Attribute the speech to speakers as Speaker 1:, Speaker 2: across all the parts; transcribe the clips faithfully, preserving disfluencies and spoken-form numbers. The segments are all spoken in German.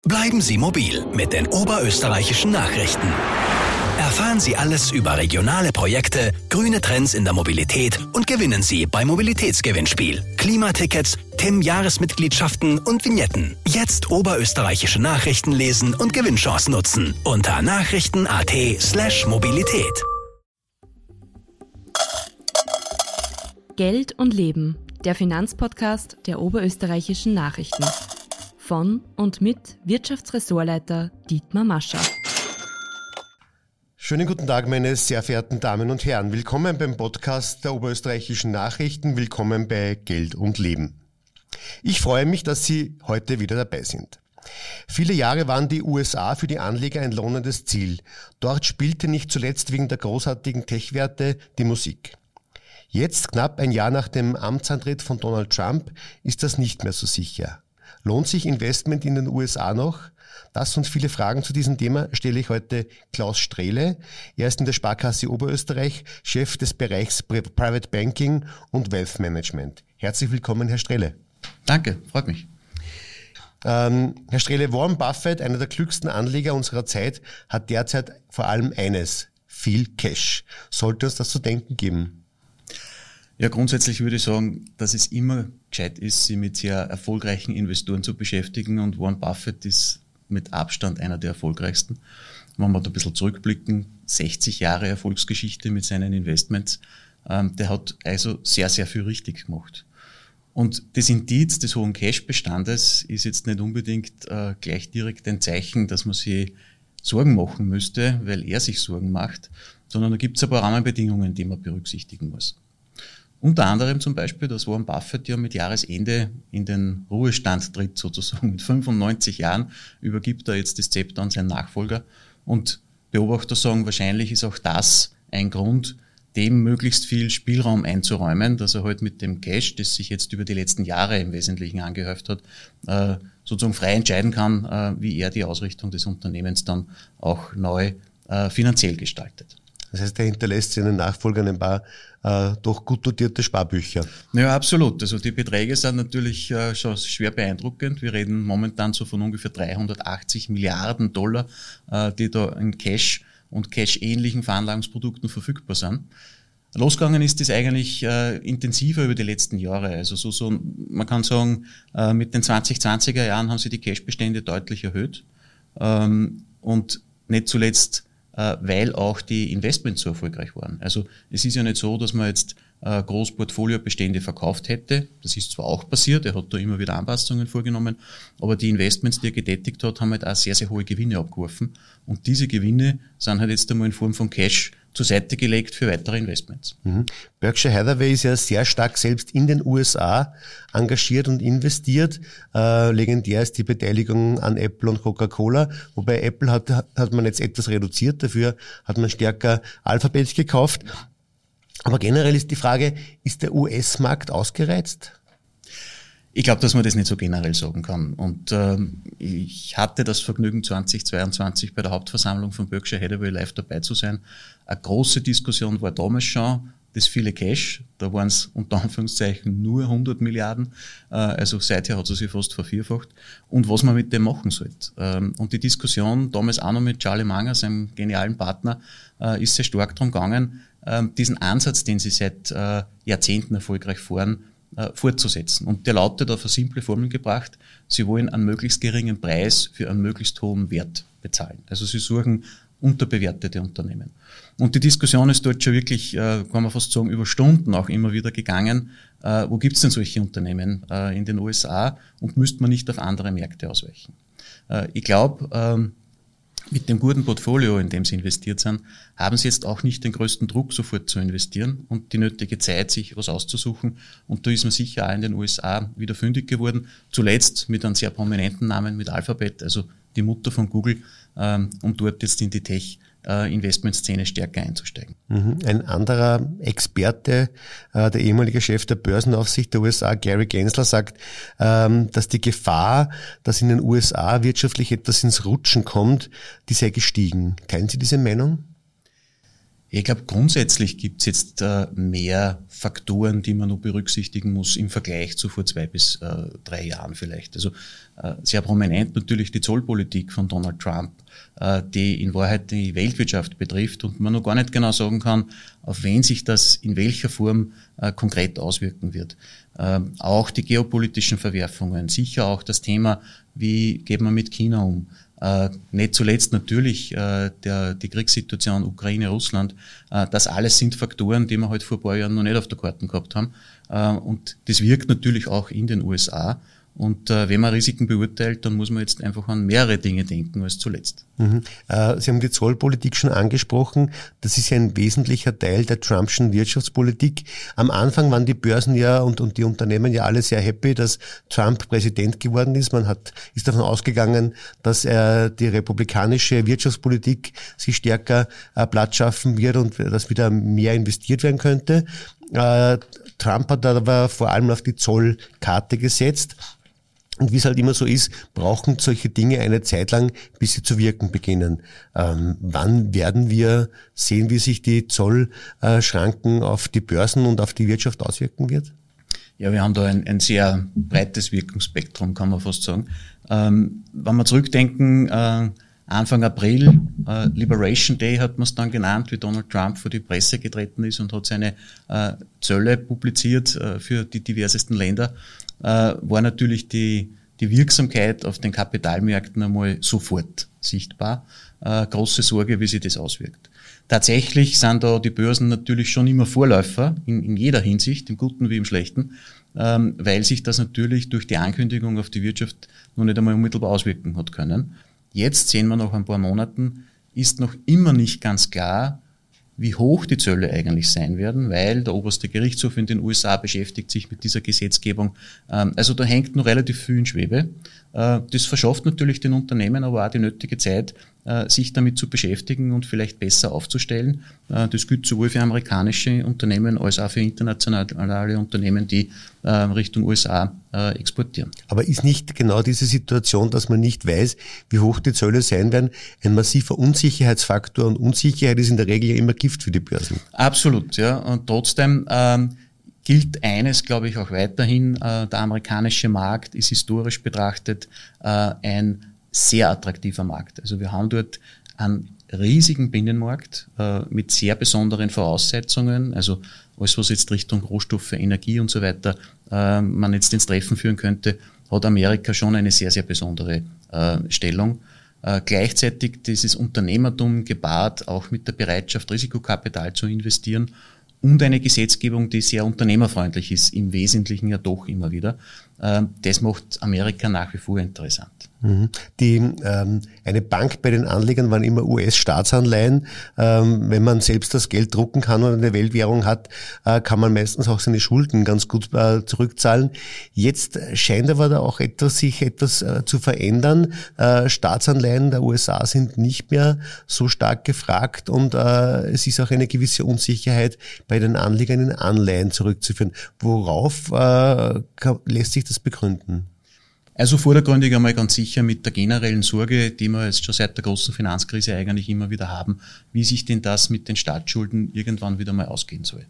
Speaker 1: Bleiben Sie mobil mit den oberösterreichischen Nachrichten. Erfahren Sie alles über regionale Projekte, grüne Trends in der Mobilität und gewinnen Sie beim Mobilitätsgewinnspiel. Klimatickets, T I M-Jahresmitgliedschaften und Vignetten. Jetzt oberösterreichische Nachrichten lesen und Gewinnchance nutzen. Unter nachrichten.at slash Mobilität.
Speaker 2: Geld und Leben, der Finanzpodcast der oberösterreichischen Nachrichten. Von und mit Wirtschaftsressortleiter Dietmar Mascher.
Speaker 3: Schönen guten Tag, meine sehr verehrten Damen und Herren. Willkommen beim Podcast der oberösterreichischen Nachrichten. Willkommen bei Geld und Leben. Ich freue mich, dass Sie heute wieder dabei sind. Viele Jahre waren die U S A für die Anleger ein lohnendes Ziel. Dort spielte nicht zuletzt wegen der großartigen Tech-Werte die Musik. Jetzt, knapp ein Jahr nach dem Amtsantritt von Donald Trump, ist das nicht mehr so sicher. Lohnt sich Investment in den U S A noch? Das und viele Fragen zu diesem Thema stelle ich heute Klaus Strehle. Er ist in der Sparkasse Oberösterreich Chef des Bereichs Private Banking und Wealth Management. Herzlich willkommen, Herr Strehle.
Speaker 4: Danke, freut mich.
Speaker 3: Ähm, Herr Strehle, Warren Buffett, einer der klügsten Anleger unserer Zeit, hat derzeit vor allem eines: viel Cash. Sollte uns das zu denken geben?
Speaker 4: Ja, grundsätzlich würde ich sagen, dass es immer gescheit ist, sich mit sehr erfolgreichen Investoren zu beschäftigen, und Warren Buffett ist mit Abstand einer der erfolgreichsten. Wenn wir da ein bisschen zurückblicken, sechzig Jahre Erfolgsgeschichte mit seinen Investments, ähm, der hat also sehr, sehr viel richtig gemacht. Und das Indiz des hohen Cash-Bestandes ist jetzt nicht unbedingt äh, gleich direkt ein Zeichen, dass man sich Sorgen machen müsste, weil er sich Sorgen macht, sondern da gibt es ein paar Rahmenbedingungen, die man berücksichtigen muss. Unter anderem zum Beispiel, dass Warren Buffett ja mit Jahresende in den Ruhestand tritt, sozusagen mit fünfundneunzig Jahren, übergibt er jetzt das Zepter an seinen Nachfolger. Und Beobachter sagen, wahrscheinlich ist auch das ein Grund, dem möglichst viel Spielraum einzuräumen, dass er halt mit dem Cash, das sich jetzt über die letzten Jahre im Wesentlichen angehäuft hat, sozusagen frei entscheiden kann, wie er die Ausrichtung des Unternehmens dann auch neu finanziell gestaltet.
Speaker 3: Das heißt, er hinterlässt seinen Nachfolgern ein paar äh, doch gut dotierte Sparbücher.
Speaker 4: Ja, absolut. Also die Beträge sind natürlich äh, schon schwer beeindruckend. Wir reden momentan so von ungefähr dreihundertachtzig Milliarden Dollar, äh, die da in Cash und Cash-ähnlichen Veranlagungsprodukten verfügbar sind. Losgegangen ist das eigentlich äh, intensiver über die letzten Jahre. Also so, so, man kann sagen, äh, mit den zwanzig zwanziger Jahren haben sich die Cash-Bestände deutlich erhöht. Ähm, und nicht zuletzt weil auch die Investments so erfolgreich waren. Also es ist ja nicht so, dass man jetzt äh, Großportfoliobestände verkauft hätte. Das ist zwar auch passiert, er hat da immer wieder Anpassungen vorgenommen, aber die Investments, die er getätigt hat, haben halt auch sehr, sehr hohe Gewinne abgeworfen. Und diese Gewinne sind halt jetzt einmal in Form von Cash zur Seite gelegt für weitere Investments.
Speaker 3: Mhm. Berkshire Hathaway ist ja sehr stark selbst in den U S A engagiert und investiert. Äh, legendär ist die Beteiligung an Apple und Coca-Cola, wobei Apple hat, hat man jetzt etwas reduziert, dafür hat man stärker Alphabet gekauft. Aber generell ist die Frage, ist der U S-Markt ausgereizt?
Speaker 4: Ich glaube, dass man das nicht so generell sagen kann. Und ähm, ich hatte das Vergnügen, zweitausendzweiundzwanzig bei der Hauptversammlung von Berkshire Hathaway live dabei zu sein. Eine große Diskussion war damals schon das viele Cash. Da waren es unter Anführungszeichen nur hundert Milliarden. Äh, also seither hat es sich fast vervierfacht. Und was man mit dem machen sollte. Ähm, und die Diskussion, damals auch noch mit Charlie Munger, seinem genialen Partner, äh, ist sehr stark darum gegangen, äh, diesen Ansatz, den sie seit äh, Jahrzehnten erfolgreich fahren, fortzusetzen. Und der lautet auf eine simple Formel gebracht: Sie wollen einen möglichst geringen Preis für einen möglichst hohen Wert bezahlen. Also sie suchen unterbewertete Unternehmen. Und die Diskussion ist dort schon wirklich, kann man fast sagen, über Stunden auch immer wieder gegangen. Wo gibt es denn solche Unternehmen in den U S A und müsste man nicht auf andere Märkte ausweichen? Ich glaube, mit dem guten Portfolio, in dem Sie investiert sind, haben Sie jetzt auch nicht den größten Druck, sofort zu investieren und die nötige Zeit, sich was auszusuchen. Und da ist man sicher auch in den U S A wieder fündig geworden. Zuletzt mit einem sehr prominenten Namen, mit Alphabet, also die Mutter von Google, ähm, um dort jetzt in die Tech-Investmentszene stärker einzusteigen.
Speaker 3: Ein anderer Experte, äh, der ehemalige Chef der Börsenaufsicht der U S A, Gary Gensler, sagt, ähm, dass die Gefahr, dass in den U S A wirtschaftlich etwas ins Rutschen kommt, die sei gestiegen. Teilen Sie diese Meinung?
Speaker 4: Ich glaube, grundsätzlich gibt es jetzt äh, mehr Faktoren, die man noch berücksichtigen muss im Vergleich zu vor zwei bis äh, drei Jahren vielleicht. Also äh, sehr prominent natürlich die Zollpolitik von Donald Trump, äh, die in Wahrheit die Weltwirtschaft betrifft und man noch gar nicht genau sagen kann, auf wen sich das in welcher Form äh, konkret auswirken wird. Äh, auch die geopolitischen Verwerfungen, sicher auch das Thema, wie geht man mit China um. Äh, nicht zuletzt natürlich äh, der, die Kriegssituation Ukraine-Russland. Äh, das alles sind Faktoren, die wir halt vor ein paar Jahren noch nicht auf der Karte gehabt haben. Äh, und das wirkt natürlich auch in den U S A. Und äh, wenn man Risiken beurteilt, dann muss man jetzt einfach an mehrere Dinge denken als zuletzt.
Speaker 3: Mhm. Äh, Sie haben die Zollpolitik schon angesprochen. Das ist ja ein wesentlicher Teil der Trumpschen Wirtschaftspolitik. Am Anfang waren die Börsen ja und, und die Unternehmen ja alle sehr happy, dass Trump Präsident geworden ist. Man hat, ist davon ausgegangen, dass er die republikanische Wirtschaftspolitik sich stärker äh, Platz schaffen wird und dass wieder mehr investiert werden könnte. Äh, Trump hat aber vor allem auf die Zollkarte gesetzt. Und wie es halt immer so ist, brauchen solche Dinge eine Zeit lang, bis sie zu wirken beginnen. Ähm, wann werden wir sehen, wie sich die Zollschranken auf die Börsen und auf die Wirtschaft auswirken wird?
Speaker 4: Ja, wir haben da ein, ein sehr breites Wirkungsspektrum, kann man fast sagen. Ähm, wenn wir zurückdenken, äh, Anfang April, äh, Liberation Day hat man es dann genannt, wie Donald Trump vor die Presse getreten ist und hat seine äh, Zölle publiziert äh, für die diversesten Länder, äh, war natürlich die, die Wirksamkeit auf den Kapitalmärkten einmal sofort sichtbar. Äh, große Sorge, wie sich das auswirkt. Tatsächlich sind da die Börsen natürlich schon immer Vorläufer in, in jeder Hinsicht, im Guten wie im Schlechten, ähm, weil sich das natürlich durch die Ankündigung auf die Wirtschaft noch nicht einmal unmittelbar auswirken hat können. Jetzt sehen wir nach ein paar Monaten, ist noch immer nicht ganz klar, wie hoch die Zölle eigentlich sein werden, weil der oberste Gerichtshof in den U S A beschäftigt sich mit dieser Gesetzgebung. Also da hängt noch relativ viel in Schwebe. Das verschafft natürlich den Unternehmen aber auch die nötige Zeit, sich damit zu beschäftigen und vielleicht besser aufzustellen. Das gilt sowohl für amerikanische Unternehmen als auch für internationale Unternehmen, die Richtung U S A exportieren.
Speaker 3: Aber ist nicht genau diese Situation, dass man nicht weiß, wie hoch die Zölle sein werden, ein massiver Unsicherheitsfaktor, und Unsicherheit ist in der Regel ja immer Gift für die Börsen?
Speaker 4: Absolut, ja. Und trotzdem ähm, gilt eines, glaube ich, auch weiterhin, äh, der amerikanische Markt ist historisch betrachtet äh, ein sehr attraktiver Markt. Also wir haben dort einen riesigen Binnenmarkt äh, mit sehr besonderen Voraussetzungen, also alles, was jetzt Richtung Rohstoffe, Energie und so weiter äh, man jetzt ins Treffen führen könnte, hat Amerika schon eine sehr, sehr besondere äh, Stellung. Äh, gleichzeitig dieses Unternehmertum gepaart auch mit der Bereitschaft, Risikokapital zu investieren und eine Gesetzgebung, die sehr unternehmerfreundlich ist, im Wesentlichen ja doch immer wieder. Äh, das macht Amerika nach wie vor interessant.
Speaker 3: Die, ähm, eine Bank bei den Anlegern waren immer U S-Staatsanleihen. Ähm, wenn man selbst das Geld drucken kann und eine Weltwährung hat, äh, kann man meistens auch seine Schulden ganz gut äh, zurückzahlen. Jetzt scheint aber da auch etwas, sich etwas äh, zu verändern. Äh, Staatsanleihen der U S A sind nicht mehr so stark gefragt und äh, es ist auch eine gewisse Unsicherheit bei den Anlegern in Anleihen zurückzuführen. Worauf äh, kann, lässt sich das begründen?
Speaker 4: Also vordergründig einmal ganz sicher mit der generellen Sorge, die wir jetzt schon seit der großen Finanzkrise eigentlich immer wieder haben, wie sich denn das mit den Staatsschulden irgendwann wieder mal ausgehen soll.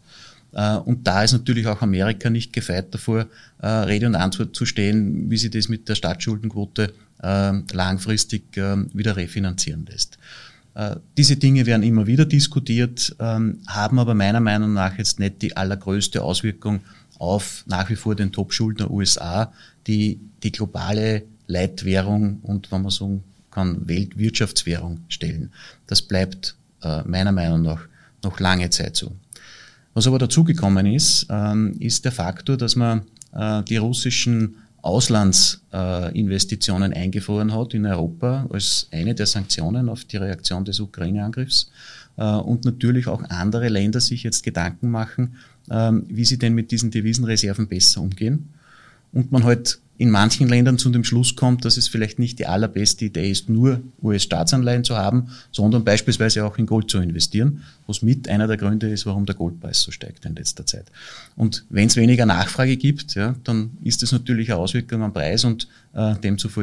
Speaker 4: Und da ist natürlich auch Amerika nicht gefeit davor, Rede und Antwort zu stehen, wie sich das mit der Staatsschuldenquote langfristig wieder refinanzieren lässt. Diese Dinge werden immer wieder diskutiert, haben aber meiner Meinung nach jetzt nicht die allergrößte Auswirkung auf nach wie vor den Top-Schuldner U S A, die die globale Leitwährung und, wenn man sagen kann, Weltwirtschaftswährung stellen. Das bleibt äh, meiner Meinung nach noch lange Zeit so. Was aber dazugekommen ist, ähm, ist der Faktor, dass man äh, die russischen Auslandsinvestitionen äh, eingefroren hat in Europa als eine der Sanktionen auf die Reaktion des Ukraine-Angriffs äh, und natürlich auch andere Länder sich jetzt Gedanken machen, äh, wie sie denn mit diesen Devisenreserven besser umgehen. Und man halt in manchen Ländern zu dem Schluss kommt, dass es vielleicht nicht die allerbeste Idee ist, nur U S-Staatsanleihen zu haben, sondern beispielsweise auch in Gold zu investieren, was mit einer der Gründe ist, warum der Goldpreis so steigt in letzter Zeit. Und wenn es weniger Nachfrage gibt, ja, dann ist das natürlich eine Auswirkung am Preis und äh, demzufolge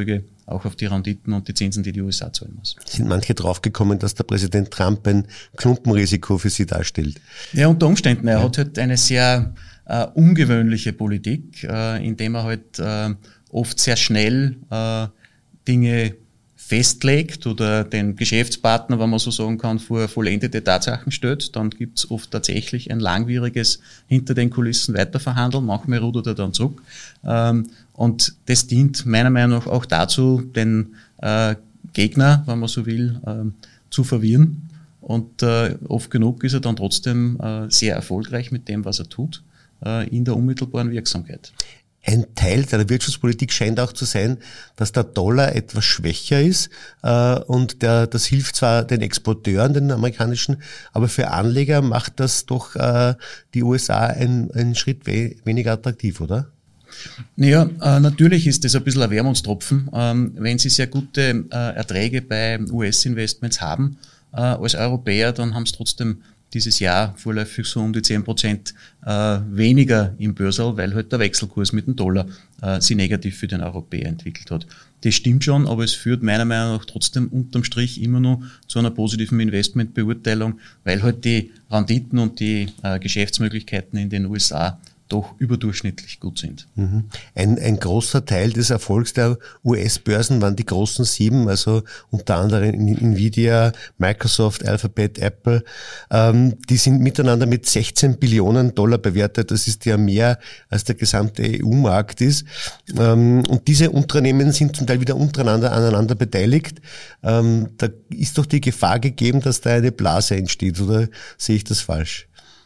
Speaker 4: auch auf die Renditen und die Zinsen, die die U S A zahlen muss.
Speaker 3: Sind manche draufgekommen, dass der Präsident Trump ein Klumpenrisiko für sie darstellt?
Speaker 4: Ja, unter Umständen. Er ja. hat halt eine sehr äh, ungewöhnliche Politik, äh, indem er halt äh, oft sehr schnell äh, Dinge festlegt oder den Geschäftspartner, wenn man so sagen kann, vor vollendete Tatsachen stellt. Dann gibt's oft tatsächlich ein langwieriges hinter den Kulissen weiterverhandeln. Manchmal rudert er dann zurück. Ähm, und das dient meiner Meinung nach auch dazu, den äh, Gegner, wenn man so will, äh, zu verwirren. Und äh, oft genug ist er dann trotzdem äh, sehr erfolgreich mit dem, was er tut, äh, in der unmittelbaren Wirksamkeit.
Speaker 3: Ein Teil der Wirtschaftspolitik scheint auch zu sein, dass der Dollar etwas schwächer ist äh, und der, das hilft zwar den Exporteuren, den amerikanischen, aber für Anleger macht das doch äh, die U S A einen, einen Schritt we- weniger attraktiv, oder?
Speaker 4: Naja, äh, natürlich ist das ein bisschen ein Wermutstropfen. Ähm, wenn Sie sehr gute äh, Erträge bei U S-Investments haben äh, als Europäer, dann haben Sie trotzdem dieses Jahr vorläufig so um die zehn Prozent äh, weniger im Börserl, weil halt der Wechselkurs mit dem Dollar äh, sich negativ für den Europäer entwickelt hat. Das stimmt schon, aber es führt meiner Meinung nach trotzdem unterm Strich immer noch zu einer positiven Investmentbeurteilung, weil halt die Renditen und die äh, Geschäftsmöglichkeiten in den U S A doch überdurchschnittlich gut sind.
Speaker 3: Mhm. Ein, ein großer Teil des Erfolgs der U S-Börsen waren die großen sieben, also unter anderem Nvidia, Microsoft, Alphabet, Apple. Ähm, die sind miteinander mit sechzehn Billionen Dollar bewertet. Das ist ja mehr, als der gesamte E U-Markt ist. Ähm, und diese Unternehmen sind zum Teil wieder untereinander aneinander beteiligt. Ähm, da ist doch die Gefahr gegeben, dass da eine Blase entsteht, oder sehe ich das falsch?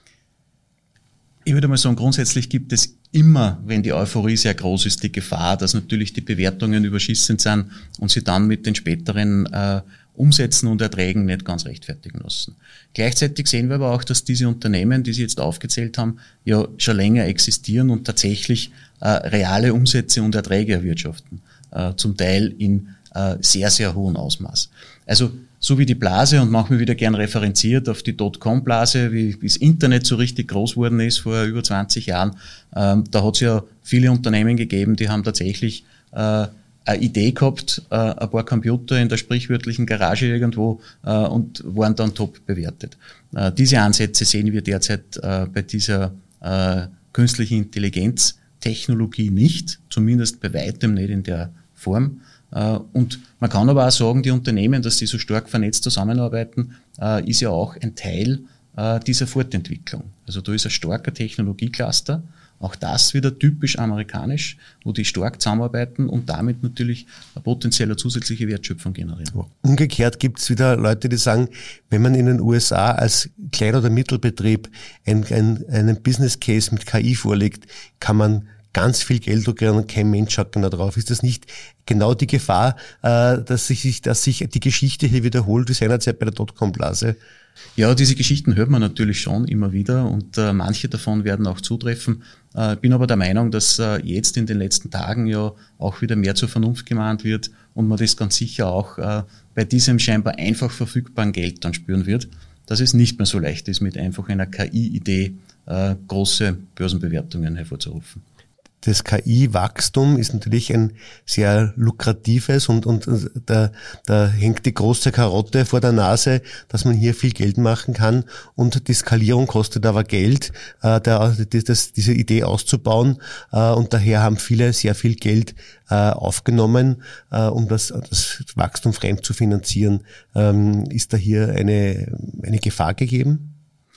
Speaker 4: Ich würde mal sagen, grundsätzlich gibt es immer, wenn die Euphorie sehr groß ist, die Gefahr, dass natürlich die Bewertungen überschießend sind und sie dann mit den späteren äh, Umsätzen und Erträgen nicht ganz rechtfertigen lassen. Gleichzeitig sehen wir aber auch, dass diese Unternehmen, die Sie jetzt aufgezählt haben, ja schon länger existieren und tatsächlich äh, reale Umsätze und Erträge erwirtschaften, äh, zum Teil in äh, sehr, sehr hohem Ausmaß. Also so wie die Blase, und manchmal wieder gern referenziert auf die Dotcom-Blase, wie, wie das Internet so richtig groß geworden ist vor über zwanzig Jahren. Ähm, da hat es ja viele Unternehmen gegeben, die haben tatsächlich äh, eine Idee gehabt, äh, ein paar Computer in der sprichwörtlichen Garage irgendwo äh, und waren dann top bewertet. Äh, diese Ansätze sehen wir derzeit äh, bei dieser äh, künstlichen Intelligenz-Technologie nicht, zumindest bei weitem nicht in der Form. Und man kann aber auch sagen, die Unternehmen, dass die so stark vernetzt zusammenarbeiten, ist ja auch ein Teil dieser Fortentwicklung. Also da ist ein starker Technologiecluster, auch das wieder typisch amerikanisch, wo die stark zusammenarbeiten und damit natürlich eine potenzielle zusätzliche Wertschöpfung generieren.
Speaker 3: Umgekehrt gibt es wieder Leute, die sagen, wenn man in den U S A als Klein- oder Mittelbetrieb ein, ein, einen Business Case mit K I vorlegt, kann man ganz viel Geld lukrieren und kein Mensch schaut genau drauf. Ist das nicht genau die Gefahr, äh, dass sich, dass sich die Geschichte hier wiederholt, wie seinerzeit bei der Dotcom-Blase?
Speaker 4: Ja, diese Geschichten hört man natürlich schon immer wieder und äh, manche davon werden auch zutreffen. Äh, bin aber der Meinung, dass äh, jetzt in den letzten Tagen ja auch wieder mehr zur Vernunft gemahnt wird und man das ganz sicher auch äh, bei diesem scheinbar einfach verfügbaren Geld dann spüren wird, dass es nicht mehr so leicht ist, mit einfach einer K I-Idee äh, große Börsenbewertungen hervorzurufen.
Speaker 3: Das K I-Wachstum ist natürlich ein sehr lukratives und, und da, da hängt die große Karotte vor der Nase, dass man hier viel Geld machen kann und die Skalierung kostet aber Geld, äh, da, das, diese Idee auszubauen äh, und daher haben viele sehr viel Geld äh, aufgenommen, äh, um das, das Wachstum fremd zu finanzieren. Ähm, ist da hier eine, eine Gefahr gegeben?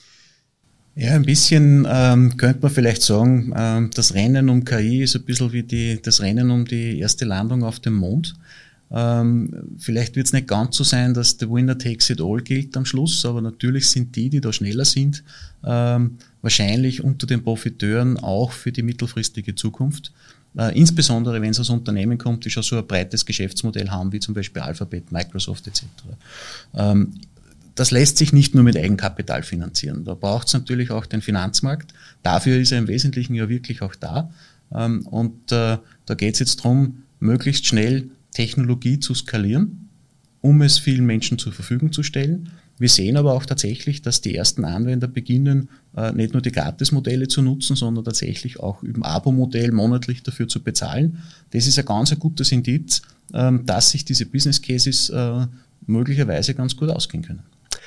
Speaker 4: Ja, ein bisschen ähm, könnte man vielleicht sagen, ähm, das Rennen um K I ist ein bisschen wie die, das Rennen um die erste Landung auf dem Mond. Ähm, vielleicht wird es nicht ganz so sein, dass the winner takes it all gilt am Schluss, aber natürlich sind die, die da schneller sind, ähm, wahrscheinlich unter den Profiteuren auch für die mittelfristige Zukunft. Äh, insbesondere, wenn es aus Unternehmen kommt, die schon so ein breites Geschäftsmodell haben, wie zum Beispiel Alphabet, Microsoft et cetera. Ähm, Das lässt sich nicht nur mit Eigenkapital finanzieren. Da braucht es natürlich auch den Finanzmarkt. Dafür ist er im Wesentlichen ja wirklich auch da. Und da geht es jetzt darum, möglichst schnell Technologie zu skalieren, um es vielen Menschen zur Verfügung zu stellen. Wir sehen aber auch tatsächlich, dass die ersten Anwender beginnen, nicht nur die Gratis-Modelle zu nutzen, sondern tatsächlich auch über ein Abo-Modell monatlich dafür zu bezahlen. Das ist ein ganz ein gutes Indiz, dass sich diese Business Cases möglicherweise ganz gut ausgehen können.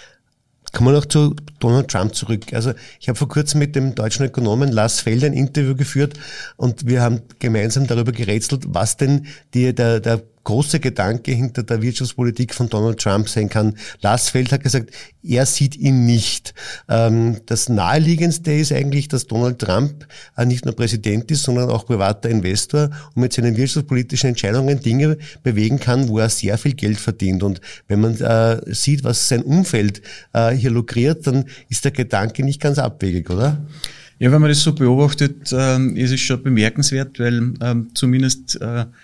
Speaker 3: Kommen wir noch zu Donald Trump zurück. Also ich habe vor kurzem mit dem deutschen Ökonomen Lars Feld ein Interview geführt und wir haben gemeinsam darüber gerätselt, was denn die, der, der große Gedanke hinter der Wirtschaftspolitik von Donald Trump sein kann. Lars Feld hat gesagt, er sieht ihn nicht. Das Naheliegendste ist eigentlich, dass Donald Trump nicht nur Präsident ist, sondern auch privater Investor und mit seinen wirtschaftspolitischen Entscheidungen Dinge bewegen kann, wo er sehr viel Geld verdient. Und wenn man sieht, was sein Umfeld hier lukriert, dann ist der Gedanke nicht ganz abwegig, oder?
Speaker 4: Ja, wenn man das so beobachtet, ist es schon bemerkenswert, weil zumindest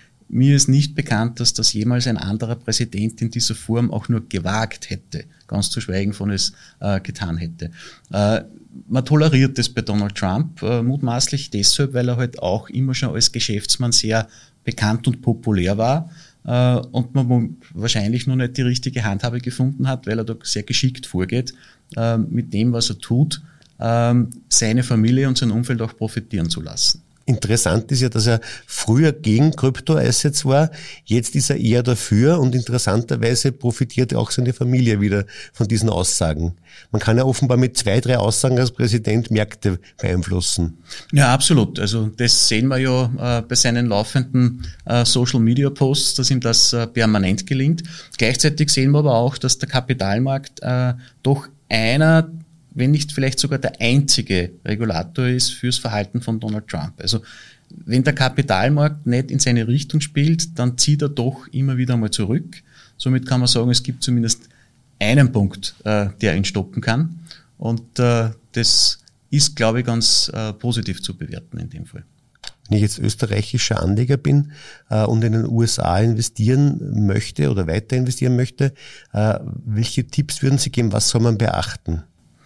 Speaker 4: mir ist nicht bekannt, dass das jemals ein anderer Präsident in dieser Form auch nur gewagt hätte, ganz zu schweigen von es äh, getan hätte. Äh, man toleriert das bei Donald Trump, äh, mutmaßlich deshalb, weil er halt auch immer schon als Geschäftsmann sehr bekannt und populär war äh, und man wahrscheinlich noch nicht die richtige Handhabe gefunden hat, weil er da sehr geschickt vorgeht, äh, mit dem, was er tut, äh, seine Familie und sein Umfeld auch profitieren zu lassen.
Speaker 3: Interessant ist ja, dass er früher gegen Kryptoassets war, jetzt ist er eher dafür und interessanterweise profitiert auch seine Familie wieder von diesen Aussagen. Man kann ja offenbar mit zwei, drei Aussagen als Präsident Märkte beeinflussen.
Speaker 4: Ja, absolut. Also das sehen wir ja äh, bei seinen laufenden äh, Social-Media-Posts, dass ihm das äh, permanent gelingt. Gleichzeitig sehen wir aber auch, dass der Kapitalmarkt äh, doch einer wenn nicht vielleicht sogar der einzige Regulator ist fürs Verhalten von Donald Trump. Also wenn der Kapitalmarkt nicht in seine Richtung spielt, dann zieht er doch immer wieder mal zurück. Somit kann man sagen, es gibt zumindest einen Punkt, äh, der ihn stoppen kann. Und äh, das ist, glaube ich, ganz äh, positiv zu bewerten in dem Fall.
Speaker 3: Wenn ich jetzt österreichischer Anleger bin äh, und in den U S A investieren möchte oder weiter investieren möchte, äh, welche Tipps würden Sie geben, was soll man beachten?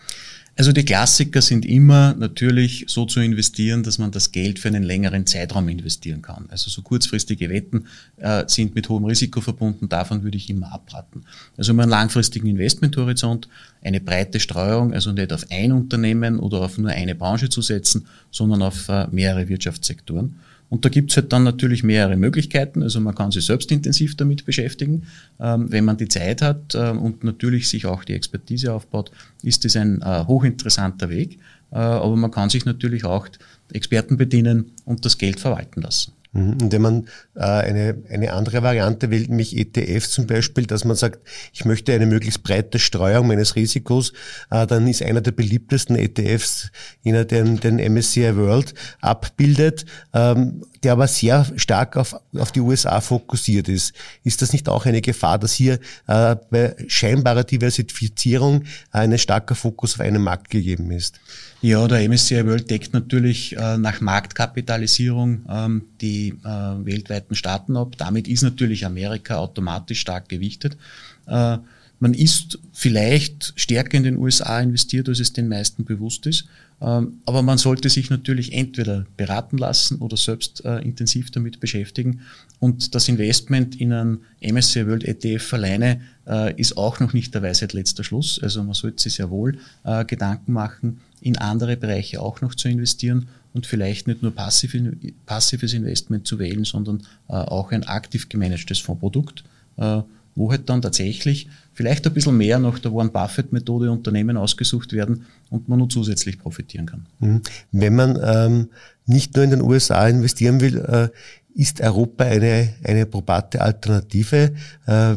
Speaker 4: Also die Klassiker sind immer natürlich so zu investieren, dass man das Geld für einen längeren Zeitraum investieren kann. Also so kurzfristige Wetten äh, sind mit hohem Risiko verbunden, davon würde ich immer abraten. Also immer einen langfristigen Investmenthorizont, eine breite Streuung, also nicht auf ein Unternehmen oder auf nur eine Branche zu setzen, sondern auf äh, mehrere Wirtschaftssektoren. Und da gibt's halt dann natürlich mehrere Möglichkeiten. Also man kann sich selbst intensiv damit beschäftigen. Ähm, wenn man die Zeit hat äh, und natürlich sich auch die Expertise aufbaut, ist das ein äh, hochinteressanter Weg. Äh, aber man kann sich natürlich auch Experten bedienen und das Geld verwalten lassen.
Speaker 3: Und wenn man äh, eine, eine andere Variante wählt, nämlich E T Fs zum Beispiel, dass man sagt, ich möchte eine möglichst breite Streuung meines Risikos, äh, dann ist einer der beliebtesten E T Fs jener, den, den M S C I World abbildet, ähm, der aber sehr stark auf, auf die U S A fokussiert ist. Ist das nicht auch eine Gefahr, dass hier äh, bei scheinbarer Diversifizierung ein starker Fokus auf einen Markt gegeben ist?
Speaker 4: Ja, der M S C I World deckt natürlich äh, nach Marktkapitalisierung ähm, die äh, weltweiten Staaten ab. Damit ist natürlich Amerika automatisch stark gewichtet. Äh, man ist vielleicht stärker in den U S A investiert, als es den meisten bewusst ist. Ähm, aber man sollte sich natürlich entweder beraten lassen oder selbst äh, intensiv damit beschäftigen. Und das Investment in einen M S C I World E T F alleine äh, ist auch noch nicht der Weisheit letzter Schluss. Also man sollte sich sehr wohl äh, Gedanken machen, in andere Bereiche auch noch zu investieren und vielleicht nicht nur passiv, passives Investment zu wählen, sondern äh, auch ein aktiv gemanagtes Fondsprodukt, äh, wo halt dann tatsächlich vielleicht ein bisschen mehr nach der Warren Buffett-Methode Unternehmen ausgesucht werden und man nur zusätzlich profitieren kann.
Speaker 3: Wenn man ähm, nicht nur in den U S A investieren will, äh, ist Europa eine, eine probate Alternative? Äh,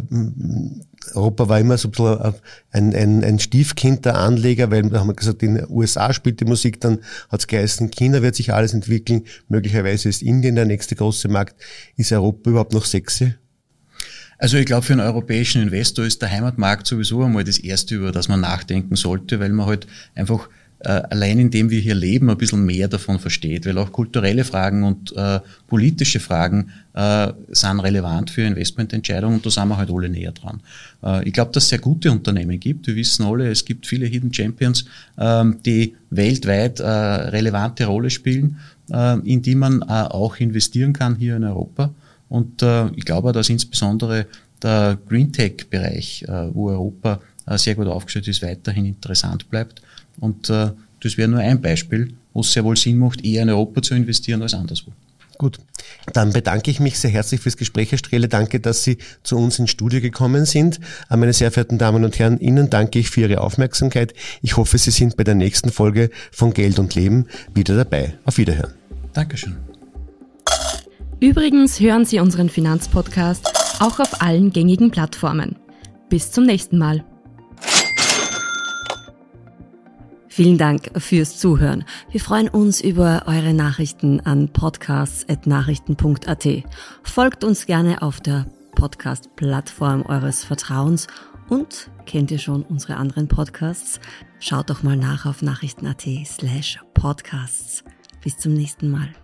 Speaker 3: Europa war immer so ein bisschen ein, ein, ein Stiefkind der Anleger, weil da haben wir gesagt, in den U S A spielt die Musik, dann hat es geheißen, China wird sich alles entwickeln, möglicherweise ist Indien der nächste große Markt. Ist Europa überhaupt noch sexy?
Speaker 4: Also ich glaube, für einen europäischen Investor ist der Heimatmarkt sowieso einmal das Erste, über das man nachdenken sollte, weil man halt einfach äh, allein indem wir hier leben, ein bisschen mehr davon versteht, weil auch kulturelle Fragen und äh, politische Fragen äh, sind relevant für Investmententscheidungen und da sind wir halt alle näher dran. Äh, ich glaube, dass es sehr gute Unternehmen gibt. Wir wissen alle, es gibt viele Hidden Champions, äh, die weltweit äh, relevante Rolle spielen, äh, in die man äh, auch investieren kann hier in Europa. Und äh, ich glaube, dass insbesondere der Green Tech-Bereich, äh, wo Europa äh, sehr gut aufgestellt ist, weiterhin interessant bleibt. Und äh, das wäre nur ein Beispiel, wo es sehr wohl Sinn macht, eher in Europa zu investieren als anderswo.
Speaker 3: Gut, dann bedanke ich mich sehr herzlich fürs Gespräch, Herr Strehle. Danke, dass Sie zu uns ins Studio gekommen sind. Meine sehr verehrten Damen und Herren, Ihnen danke ich für Ihre Aufmerksamkeit. Ich hoffe, Sie sind bei der nächsten Folge von Geld und Leben wieder dabei. Auf Wiederhören.
Speaker 4: Dankeschön.
Speaker 2: Übrigens hören Sie unseren Finanzpodcast auch auf allen gängigen Plattformen. Bis zum nächsten Mal.
Speaker 5: Vielen Dank fürs Zuhören. Wir freuen uns über eure Nachrichten an podcasts at nachrichten punkt a t. Folgt uns gerne auf der Podcast-Plattform eures Vertrauens und kennt ihr schon unsere anderen Podcasts? Schaut doch mal nach auf nachrichten punkt a t slash podcasts. Bis zum nächsten Mal.